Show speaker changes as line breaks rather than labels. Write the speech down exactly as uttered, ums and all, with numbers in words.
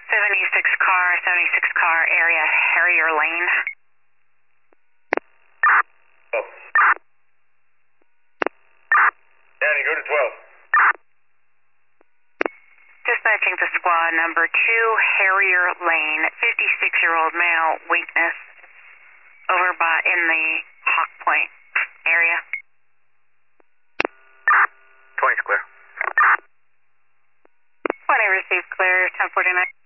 seventy-six car, seventy-six car area, Harrier Lane.
Oh. Danny, go to twelve.
Dispatching to squad number two, Harrier Lane, fifty-six-year-old male, weakness, over by in the Hawk Point area.
twenty's clear.
twenty received clear, ten forty-nine.